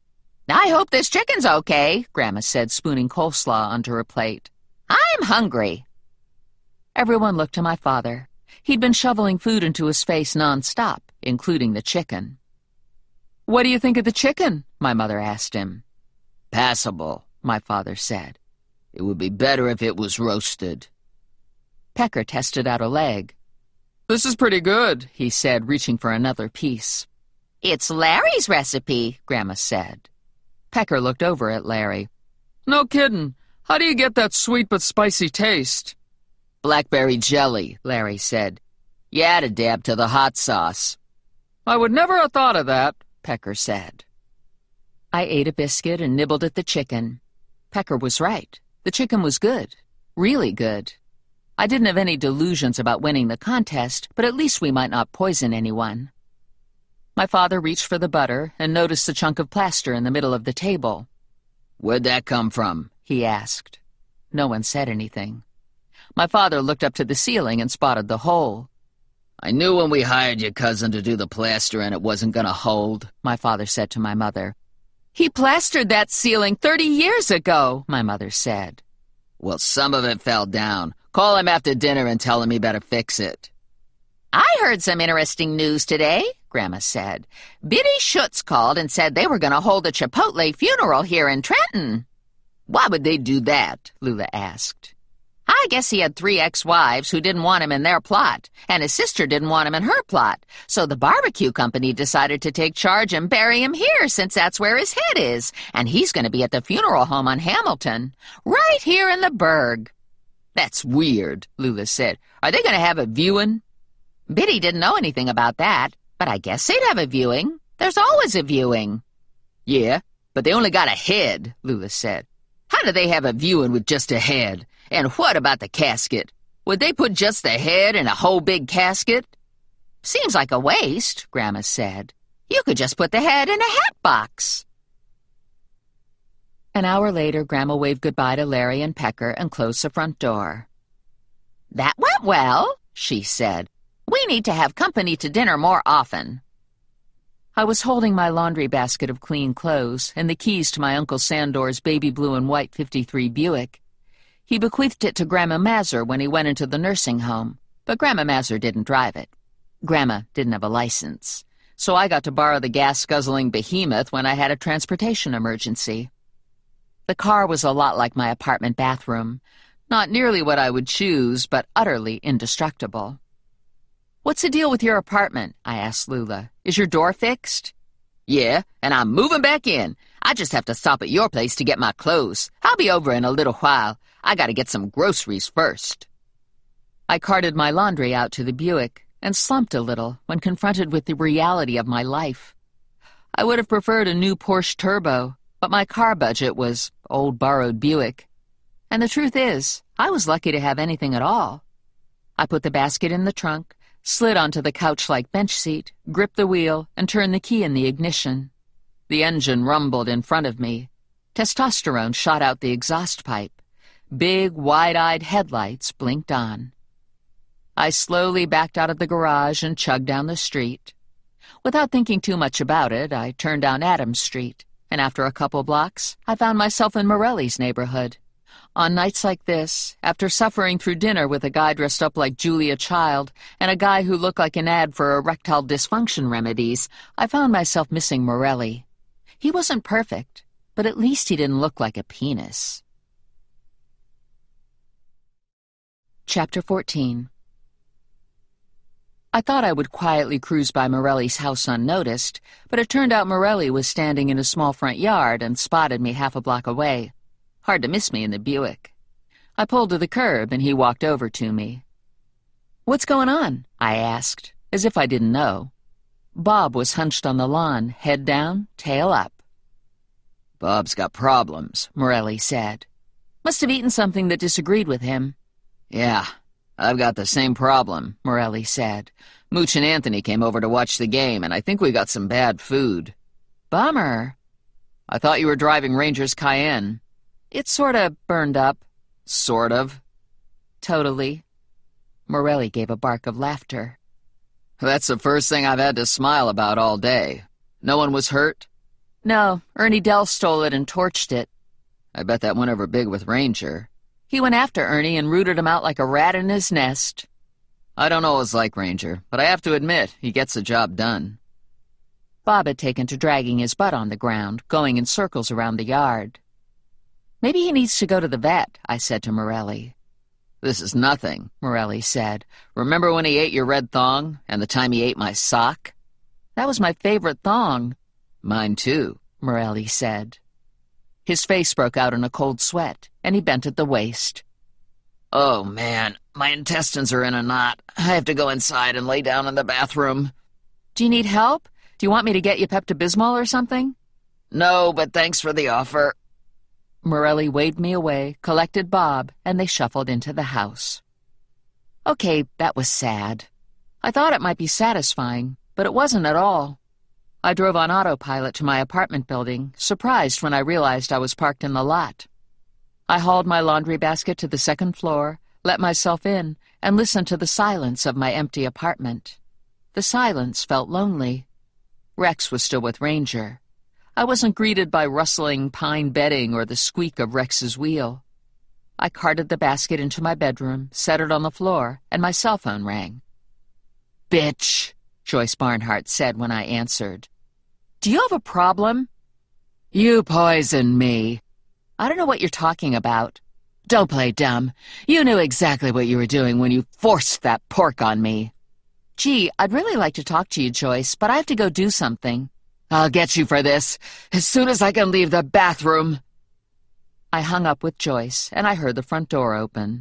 Speaker 1: I hope this chicken's okay, Grandma said, spooning coleslaw onto her plate. I'm hungry.
Speaker 2: Everyone looked to my father. He'd been shoveling food into his face nonstop, including the chicken.
Speaker 3: What do you think of the chicken? My mother asked him.
Speaker 4: Passable, my father said. It would be better if it was roasted.
Speaker 2: Pecker tested out a leg.
Speaker 3: This is pretty good, he said, reaching for another piece.
Speaker 1: It's Larry's recipe, Grandma said.
Speaker 2: Pecker looked over at Larry.
Speaker 3: No kiddin'. How do you get that sweet but spicy taste?
Speaker 4: Blackberry jelly, Larry said. You add a dab to the hot sauce.
Speaker 3: I would never have thought of that, Pecker said.
Speaker 2: I ate a biscuit and nibbled at the chicken. Pecker was right. The chicken was good. Really good. I didn't have any delusions about winning the contest, but at least we might not poison anyone. My father reached for the butter and noticed the chunk of plaster in the middle of the table.
Speaker 4: Where'd that come from?
Speaker 2: He asked. No one said anything. My father looked up to the ceiling and spotted the hole.
Speaker 4: I knew when we hired your cousin to do the plastering it wasn't going to hold, my father said to my mother.
Speaker 1: He plastered that ceiling thirty years ago, my mother said.
Speaker 4: Well, some of it fell down. Call him after dinner and tell him he better fix it.
Speaker 1: I heard some interesting news today, Grandma said. Biddy Schutz called and said they were going to hold a Chipotle funeral here in Trenton.
Speaker 4: Why would they do that? Lula asked.
Speaker 1: I guess he had three ex-wives who didn't want him in their plot, and his sister didn't want him in her plot, so the barbecue company decided to take charge and bury him here since that's where his head is, and he's going to be at the funeral home on Hamilton, right here in the burg.
Speaker 4: That's weird, Lula said. Are they going to have a viewing?
Speaker 1: Biddy didn't know anything about that, but I guess they'd have a viewing. There's always a viewing.
Speaker 4: Yeah, but they only got a head, Lula said. How do they have a viewing with just a head? And what about the casket? Would they put just the head in a whole big casket?
Speaker 1: Seems like a waste, Grandma said. You could just put the head in a hat box.
Speaker 2: An hour later, Grandma waved goodbye to Larry and Pecker and closed the front door.
Speaker 1: That went well, she said. We need to have company to dinner more often.
Speaker 2: I was holding my laundry basket of clean clothes and the keys to my Uncle Sandor's baby blue and white fifty-three Buick. He bequeathed it to Grandma Mazur when he went into the nursing home, but Grandma Mazur didn't drive it. Grandma didn't have a license, so I got to borrow the gas-guzzling behemoth when I had a transportation emergency. The car was a lot like my apartment bathroom, not nearly what I would choose, but utterly indestructible. "What's the deal with your apartment?" I asked Lula. "Is your door fixed?"
Speaker 4: "Yeah, and I'm moving back in. I just have to stop at your place to get my clothes. I'll be over in a little while. I gotta get some groceries first.
Speaker 1: I carted my laundry out to the Buick and slumped a little when confronted with the reality of my life. I would have preferred a new Porsche Turbo, but my car budget was old borrowed Buick. And the truth is, I was lucky to have anything at all. I put the basket in the trunk, slid onto the couch-like bench seat, gripped the wheel, and turned the key in the ignition. The engine rumbled in front of me. Testosterone shot out the exhaust pipe. Big, wide-eyed headlights blinked on. I slowly backed out of the garage and chugged down the street. Without thinking too much about it, I turned down Adams Street, and after a couple blocks, I found myself in Morelli's neighborhood. On nights like this, after suffering through dinner with a guy dressed up like Julia Child and a guy who looked like an ad for erectile dysfunction remedies, I found myself missing Morelli. He wasn't perfect, but at least he didn't look like a penis. Chapter fourteen. I thought I would quietly cruise by Morelli's house unnoticed, but it turned out Morelli was standing in a small front yard and spotted me half a block away. Hard to miss me in the Buick. I pulled to the curb and he walked over to me. "What's going on?" I asked, as if I didn't know. Bob was hunched on the lawn, head down, tail up.
Speaker 4: "Bob's got problems,"
Speaker 1: Morelli said. Must have eaten something that disagreed with him.
Speaker 4: "Yeah, I've got the same problem," Morelli said. "Mooch and Anthony came over to watch the game, and I think we got some bad food."
Speaker 1: "Bummer."
Speaker 4: "I thought you were driving Ranger's Cayenne."
Speaker 1: "It's sort of burned up."
Speaker 4: "Sort of?"
Speaker 1: "Totally." Morelli gave a bark of laughter.
Speaker 4: "That's the first thing I've had to smile about all day. No one was hurt?"
Speaker 1: "No, Ernie Dell stole it and torched it."
Speaker 4: "I bet that went over big with Ranger."
Speaker 1: "He went after Ernie and rooted him out like a rat in his nest."
Speaker 4: "I don't always like Ranger, but I have to admit, he gets the job done."
Speaker 1: Bob had taken to dragging his butt on the ground, going in circles around the yard. "Maybe he needs to go to the vet," I said to Morelli.
Speaker 4: "This is nothing," Morelli said. "Remember when he ate your red thong, and the time he ate my sock?"
Speaker 1: "That was my favorite thong."
Speaker 4: "Mine too,"
Speaker 1: Morelli said. His face broke out in a cold sweat, and he bent at the waist.
Speaker 4: "Oh, man, my intestines are in a knot. I have to go inside and lay down in the bathroom."
Speaker 1: "Do you need help? Do you want me to get you Pepto-Bismol or something?"
Speaker 4: "No, but thanks for the offer."
Speaker 1: Morelli waved me away, collected Bob, and they shuffled into the house. Okay, that was sad. I thought it might be satisfying, but it wasn't at all. I drove on autopilot to my apartment building, surprised when I realized I was parked in the lot. I hauled my laundry basket to the second floor, let myself in, and listened to the silence of my empty apartment. The silence felt lonely. Rex was still with Ranger. I wasn't greeted by rustling pine bedding or the squeak of Rex's wheel. I carted the basket into my bedroom, set it on the floor, and my cell phone rang. "Bitch," Joyce Barnhart said when I answered. "Do you have a problem?" "You poisoned me." "I don't know what you're talking about." "Don't play dumb. You knew exactly what you were doing when you forced that pork on me." "Gee, I'd really like to talk to you, Joyce, but I have to go do something." "I'll get you for this, as soon as I can leave the bathroom." I hung up with Joyce, and I heard the front door open.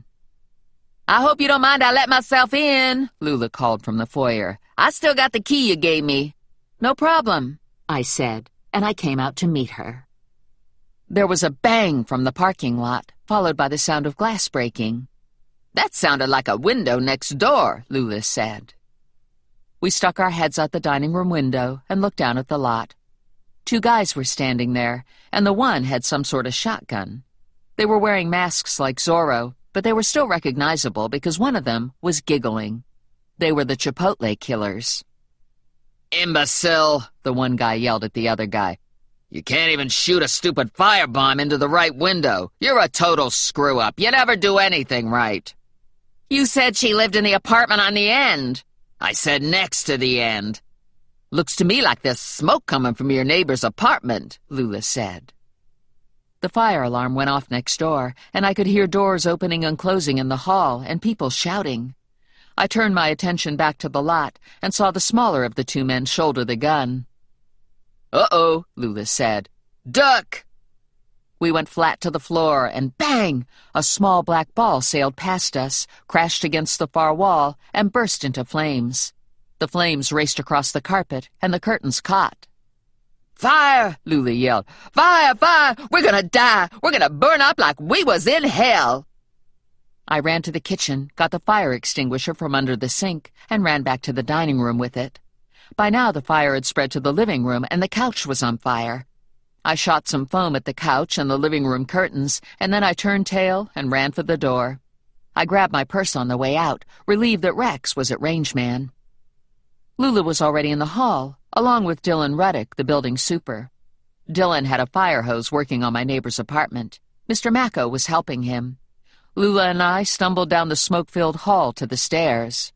Speaker 1: "I hope you don't mind I let myself in," Lula called from the foyer. "I still got the key you gave me." "No problem," I said, and I came out to meet her. There was a bang from the parking lot, followed by the sound of glass breaking.
Speaker 4: "That sounded like a window next door," Lula said.
Speaker 1: We stuck our heads out the dining room window and looked down at the lot. Two guys were standing there, and the one had some sort of shotgun. They were wearing masks like Zorro, but they were still recognizable because one of them was giggling. They were the Chipotle killers.
Speaker 4: "Imbecile," the one guy yelled at the other guy. "You can't even shoot a stupid firebomb into the right window. You're a total screw-up. You never do anything right." "You said she lived in the apartment on the end." "I said next to the end." "Looks to me like there's smoke coming from your neighbor's apartment," Lula said.
Speaker 1: The fire alarm went off next door, and I could hear doors opening and closing in the hall and people shouting. I turned my attention back to the lot and saw the smaller of the two men shoulder the gun.
Speaker 4: "Uh-oh," Lula said. Duck!
Speaker 1: We went flat to the floor, and bang! A small black ball sailed past us, crashed against the far wall, and burst into flames. The flames raced across the carpet, and the curtains caught.
Speaker 4: Fire! Lula yelled. Fire! Fire! We're gonna die! We're gonna burn up like we was in hell!
Speaker 1: I ran to the kitchen, got the fire extinguisher from under the sink, and ran back to the dining room with it. By now the fire had spread to the living room, and the couch was on fire. I shot some foam at the couch and the living room curtains, and then I turned tail and ran for the door. I grabbed my purse on the way out, relieved that Rex was at Rangeman. Lula was already in the hall, along with Dylan Ruddock, the building super. Dylan had a fire hose working on my neighbor's apartment. Mister Macko was helping him. Lula and I stumbled down the smoke-filled hall to the stairs.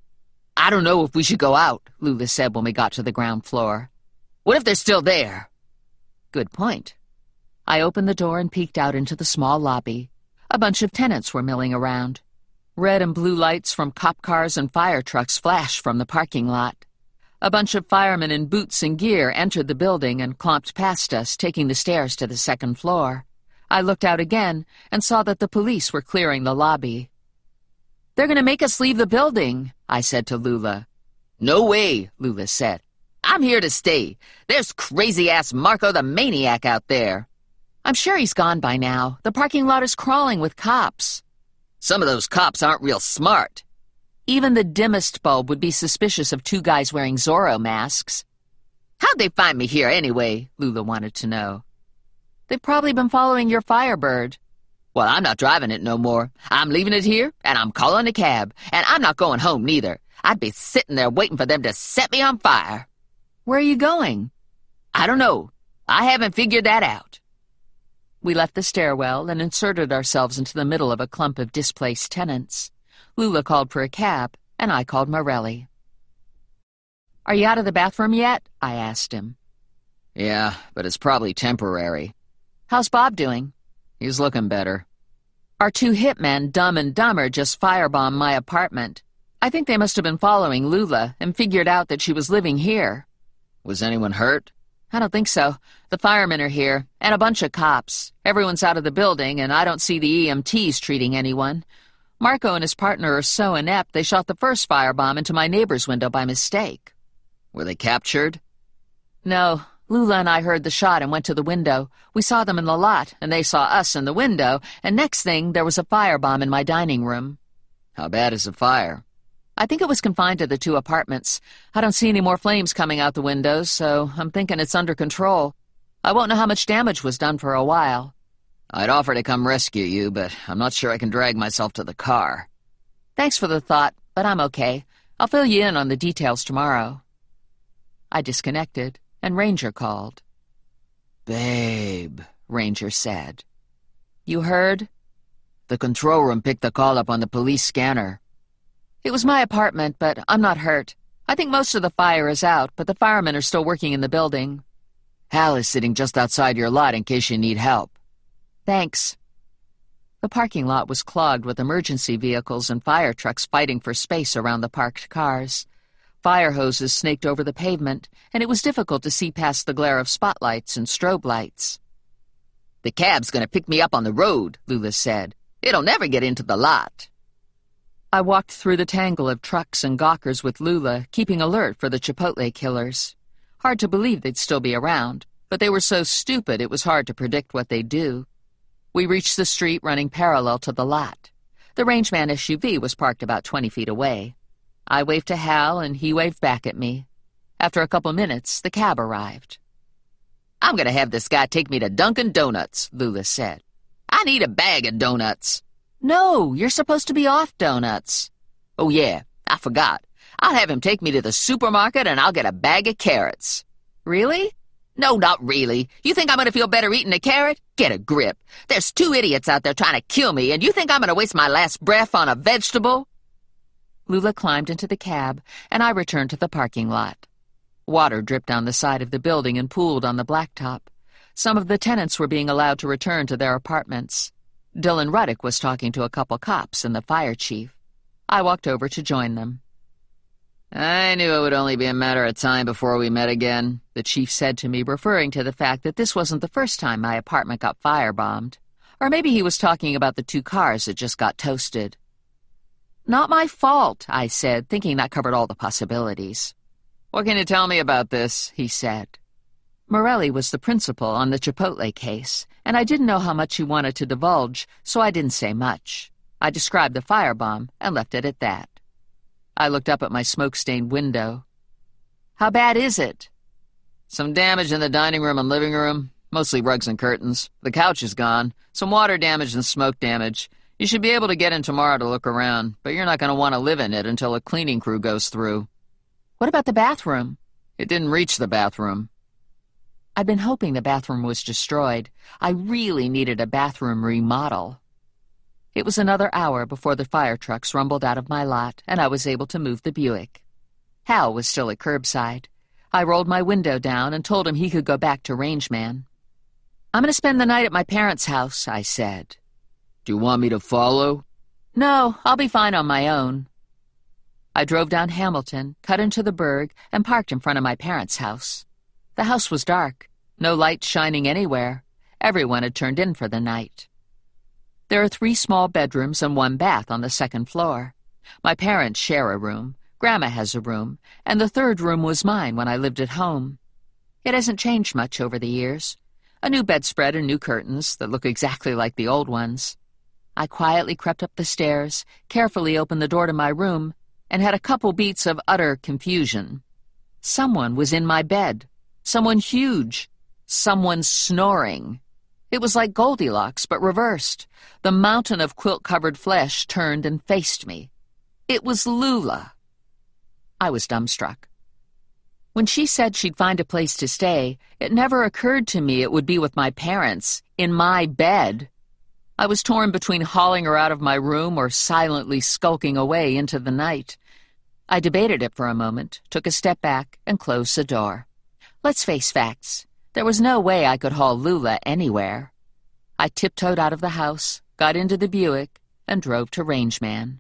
Speaker 4: I don't know if we should go out,
Speaker 1: Lula said when we got to the ground floor.
Speaker 4: What if they're still there?
Speaker 1: Good point. I opened the door and peeked out into the small lobby. A bunch of tenants were milling around. Red and blue lights from cop cars and fire trucks flashed from the parking lot. A bunch of firemen in boots and gear entered the building and clomped past us, taking the stairs to the second floor. I looked out again and saw that the police were clearing the lobby.
Speaker 4: They're going to make us leave the building,
Speaker 1: I said to Lula.
Speaker 4: No way, Lula said. I'm here to stay. There's crazy-ass Marco the Maniac out there.
Speaker 1: I'm sure he's gone by now. The parking lot is crawling with cops.
Speaker 4: Some of those cops aren't real smart.
Speaker 1: Even the dimmest bulb would be suspicious of two guys wearing Zorro masks.
Speaker 4: How'd they find me here anyway? Lula wanted to know.
Speaker 1: They've probably been following your Firebird.
Speaker 4: Well, I'm not driving it no more. I'm leaving it here, and I'm calling a cab, and I'm not going home neither. I'd be sitting there waiting for them to set me on fire.
Speaker 1: Where are you going?
Speaker 4: I don't know. I haven't figured that out.
Speaker 1: We left the stairwell and inserted ourselves into the middle of a clump of displaced tenants. Lula called for a cab, and I called Morelli. Are you out of the bathroom yet? I asked him.
Speaker 3: Yeah, but it's probably temporary.
Speaker 1: How's Bob doing?
Speaker 3: He's looking better.
Speaker 1: Our two hitmen, Dumb and Dumber, just firebombed my apartment. I think they must have been following Lula and figured out that she was living here.
Speaker 3: Was anyone hurt?
Speaker 1: I don't think so. The firemen are here, and a bunch of cops. Everyone's out of the building, and I don't see the E M Ts treating anyone. Marco and his partner are so inept they shot the first firebomb into my neighbor's window by mistake.
Speaker 3: Were they captured?
Speaker 1: No. Lula and I heard the shot and went to the window. We saw them in the lot, and they saw us in the window, and next thing, there was a firebomb in my dining room.
Speaker 3: How bad is the fire?
Speaker 1: I think it was confined to the two apartments. I don't see any more flames coming out the windows, so I'm thinking it's under control. I won't know how much damage was done for a while.
Speaker 3: I'd offer to come rescue you, but I'm not sure I can drag myself to the car.
Speaker 1: Thanks for the thought, but I'm okay. I'll fill you in on the details tomorrow. I disconnected, and Ranger called.
Speaker 3: Babe, Ranger said.
Speaker 1: You heard?
Speaker 3: The control room picked the call up on the police scanner.
Speaker 1: It was my apartment, but I'm not hurt. I think most of the fire is out, but the firemen are still working in the building.
Speaker 3: Hal is sitting just outside your lot in case you need help.
Speaker 1: Thanks. The parking lot was clogged with emergency vehicles and fire trucks fighting for space around the parked cars. Fire hoses snaked over the pavement, and it was difficult to see past the glare of spotlights and strobe lights.
Speaker 4: The cab's gonna pick me up on the road, Lula said. It'll never get into the lot.
Speaker 1: I walked through the tangle of trucks and gawkers with Lula, keeping alert for the Chipotle killers. Hard to believe they'd still be around, but they were so stupid it was hard to predict what they'd do. We reached the street running parallel to the lot. The Rangeman S U V was parked about twenty feet away. I waved to Hal, and he waved back at me. After a couple minutes, the cab arrived.
Speaker 4: I'm gonna have this guy take me to Dunkin' Donuts, Lula said. I need a bag of donuts.
Speaker 1: No, you're supposed to be off donuts.
Speaker 4: Oh, yeah, I forgot. I'll have him take me to the supermarket and I'll get a bag of carrots.
Speaker 1: Really?
Speaker 4: No, not really. You think I'm going to feel better eating a carrot? Get a grip. There's two idiots out there trying to kill me, and you think I'm going to waste my last breath on a vegetable?
Speaker 1: Lula climbed into the cab, and I returned to the parking lot. Water dripped down the side of the building and pooled on the blacktop. Some of the tenants were being allowed to return to their apartments. Dylan Ruddock was talking to a couple cops and the fire chief. I walked over to join them.
Speaker 4: I knew it would only be a matter of time before we met again,
Speaker 1: the chief said to me, referring to the fact that this wasn't the first time my apartment got firebombed. Or maybe he was talking about the two cars that just got toasted. Not my fault, I said, thinking that covered all the possibilities.
Speaker 4: What can you tell me about this? He said.
Speaker 1: Morelli was the principal on the Chipotle case, and I didn't know how much he wanted to divulge, so I didn't say much. I described the firebomb and left it at that. I looked up at my smoke-stained window. How bad is it?
Speaker 4: Some damage in the dining room and living room, mostly rugs and curtains. The couch is gone. Some water damage and smoke damage. You should be able to get in tomorrow to look around, but you're not going to want to live in it until a cleaning crew goes through.
Speaker 1: What about the bathroom?
Speaker 4: It didn't reach the bathroom.
Speaker 1: I'd been hoping the bathroom was destroyed. I really needed a bathroom remodel. It was another hour before the fire trucks rumbled out of my lot, and I was able to move the Buick. Hal was still at curbside. I rolled my window down and told him he could go back to Rangeman. I'm going to spend the night at my parents' house, I said.
Speaker 4: Do you want me to follow?
Speaker 1: No, I'll be fine on my own. I drove down Hamilton, cut into the Berg, and parked in front of my parents' house. The house was dark, no lights shining anywhere. Everyone had turned in for the night. There are three small bedrooms and one bath on the second floor. My parents share a room, Grandma has a room, and the third room was mine when I lived at home. It hasn't changed much over the years. A new bedspread and new curtains that look exactly like the old ones. I quietly crept up the stairs, carefully opened the door to my room, and had a couple beats of utter confusion. Someone was in my bed. Someone huge. Someone snoring. It was like Goldilocks, but reversed. The mountain of quilt-covered flesh turned and faced me. It was Lula. I was dumbstruck. When she said she'd find a place to stay, it never occurred to me it would be with my parents, in my bed. I was torn between hauling her out of my room or silently skulking away into the night. I debated it for a moment, took a step back, and closed the door. Let's face facts. There was no way I could haul Lula anywhere. I tiptoed out of the house, got into the Buick, and drove to Rangeman.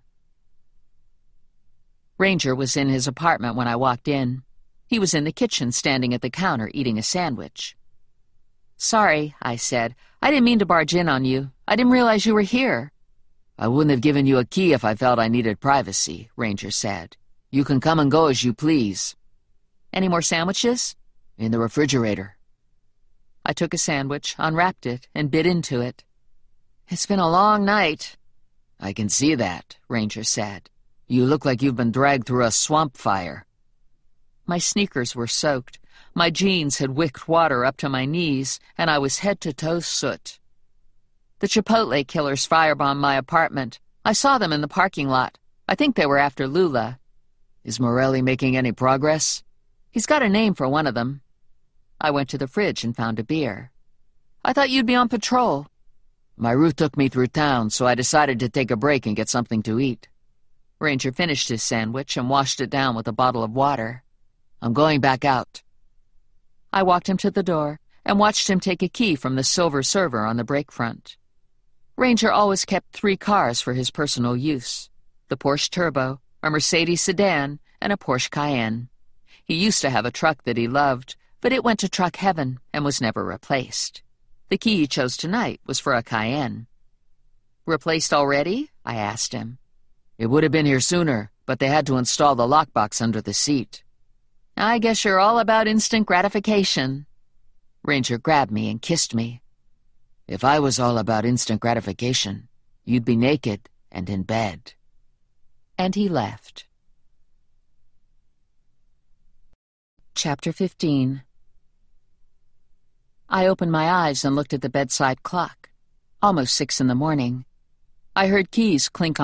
Speaker 1: Ranger was in his apartment when I walked in. He was in the kitchen, standing at the counter, eating a sandwich. Sorry, I said. I didn't mean to barge in on you. I didn't realize you were here.
Speaker 4: I wouldn't have given you a key if I felt I needed privacy, Ranger said. You can come and go as you please.
Speaker 1: Any more sandwiches?
Speaker 4: In the refrigerator.
Speaker 1: I took a sandwich, unwrapped it, and bit into it.
Speaker 4: It's been a long night. I can see that, Ranger said. You look like you've been dragged through a swamp fire.
Speaker 1: My sneakers were soaked. My jeans had wicked water up to my knees, and I was head to toe soot. The Chipotle killers firebombed my apartment. I saw them in the parking lot. I think they were after Lula.
Speaker 4: Is Morelli making any progress?
Speaker 1: He's got a name for one of them. I went to the fridge and found a beer. I thought you'd be on patrol.
Speaker 4: My route took me through town, so I decided to take a break and get something to eat.
Speaker 1: Ranger finished his sandwich and washed it down with a bottle of water.
Speaker 4: I'm going back out.
Speaker 1: I walked him to the door and watched him take a key from the silver server on the brake front. Ranger always kept three cars for his personal use: the Porsche Turbo, a Mercedes sedan, and a Porsche Cayenne. He used to have a truck that he loved, but it went to truck heaven and was never replaced. The key he chose tonight was for a Cayenne. Replaced already? I asked him.
Speaker 4: It would have been here sooner, but they had to install the lockbox under the seat.
Speaker 1: I guess you're all about instant gratification. Ranger grabbed me and kissed me.
Speaker 4: If I was all about instant gratification, you'd be naked and in bed.
Speaker 1: And he left. Chapter fifteen. I opened my eyes and looked at the bedside clock. Almost six in the morning. I heard keys clink on